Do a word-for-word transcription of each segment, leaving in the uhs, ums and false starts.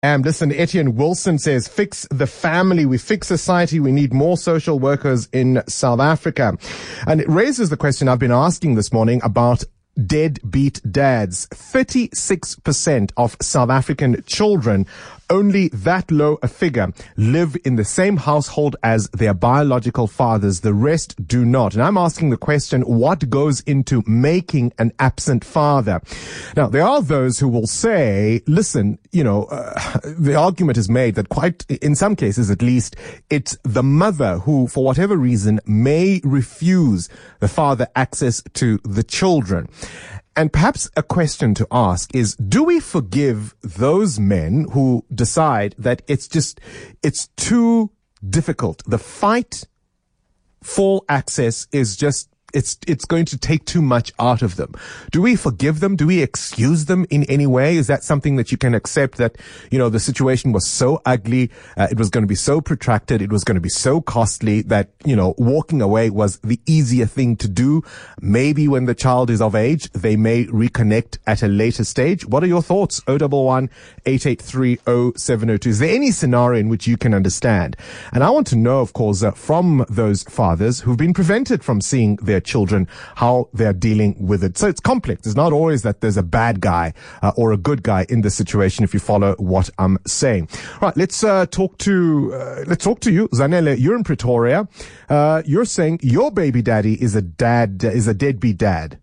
Um, listen, Etienne Wilson says, fix the family. We fix society. We need more social workers in South Africa. And it raises the question I've been asking this morning about deadbeat dads. thirty-six percent of South African children, only that low a figure, live in the same household as their biological fathers. The rest do not. And I'm asking the question, what goes into making an absent father? Now, there are those who will say, listen, you know, uh, the argument is made that quite, in some cases at least, it's the mother who, for whatever reason, may refuse the father access to the children. And perhaps a question to ask is, do we forgive those men who decide that it's just, it's too difficult? The fight for access is just, it's, it's going to take too much out of them. Do we forgive them? Do we excuse them in any way? Is that something that you can accept, that, you know, the situation was so ugly, uh, it was going to be so protracted, it was going to be so costly that, you know, walking away was the easier thing to do? Maybe when the child is of age, they may reconnect at a later stage. What are your thoughts? oh one one, eight eight three, oh seven oh two. Is there any scenario in which you can understand? And I want to know, of course, uh, from those fathers who've been prevented from seeing their children, how they're dealing with it. So it's complex. It's not always that there's a bad guy uh, or a good guy in the situation, if you follow what I'm saying. All right, let's uh, talk to uh, let's talk to you, Zanele. You're in Pretoria. Uh, you're saying your baby daddy is a dad, is a deadbeat dad.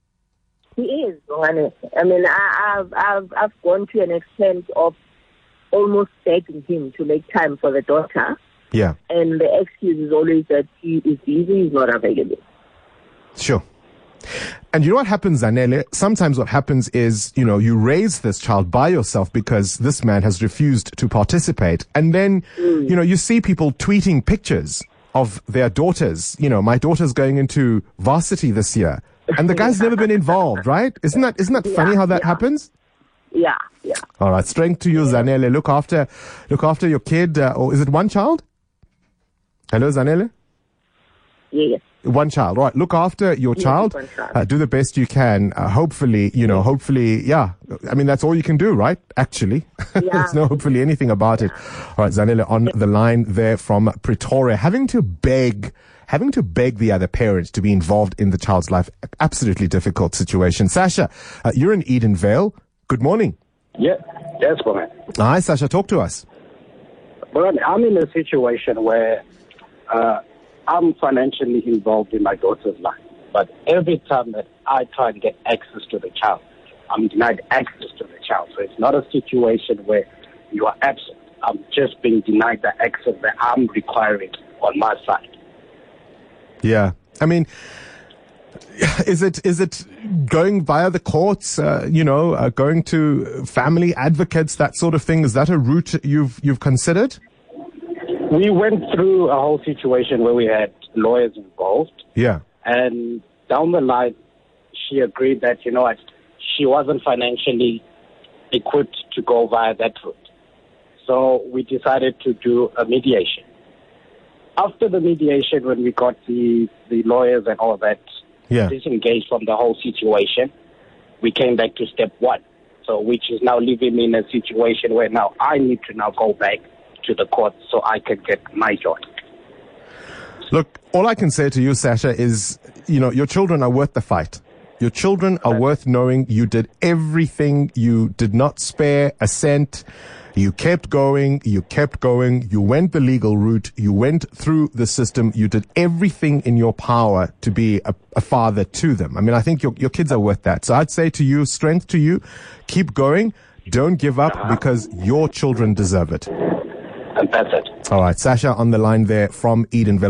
He is, honest. I mean, I, I've I've I've gone to an extent of almost begging him to make time for the daughter. Yeah. And the excuse is always that he is busy, he's not available. Sure. And you know what happens, Zanele? Sometimes what happens is, you know, you raise this child by yourself because this man has refused to participate. And then, mm. you know, you see people tweeting pictures of their daughters. You know, my daughter's going into varsity this year. And the guy's never been involved, right? Isn't that, isn't that funny yeah, how that yeah. happens? Yeah, yeah. All right. Strength to you, Zanele. Look after, look after your kid. Uh, or is it one child? Hello, Zanele? Yes. One child. Right. Look after your child. Uh, do the best you can. Uh, hopefully, you know, hopefully, yeah. I mean, that's all you can do, right? Actually. Yeah. There's no hopefully anything about yeah. it. All right. Zanele on the line there from Pretoria. Having to beg, having to beg the other parent to be involved in the child's life. Absolutely difficult situation. Sasha, uh, you're in Edenvale. Good morning. Yeah. Yes, man. Hi, Sasha. Talk to us. Well, I'm in a situation where, uh, I'm financially involved in my daughter's life, but every time that I try and get access to the child, I'm denied access to the child. So it's not a situation where you are absent. I'm just being denied the access that I'm requiring on my side. Yeah. I mean, is it is it going via the courts, uh, you know, uh, going to family advocates, that sort of thing? Is that a route you've you've considered? We went through a whole situation where we had lawyers involved. Yeah. And down the line, she agreed that, you know what, she wasn't financially equipped to go via that route. So we decided to do a mediation. After the mediation, when we got the, the lawyers and all that yeah. disengaged from the whole situation, we came back to step one. So which is now living in a situation where now I need to now go back to the court so I can get my job. Look, all I can say to you, Sasha, is, you know, your children are worth the fight. Your children are worth knowing you did everything. You did not spare a cent. You kept going. You kept going. You went the legal route. You went through the system. You did everything in your power to be a, a father to them. I mean, I think your, your kids are worth that. So I'd say to you, strength to you. Keep going. Don't give up because your children deserve it. And that's it. All right. Sasha on the line there from Edenvale.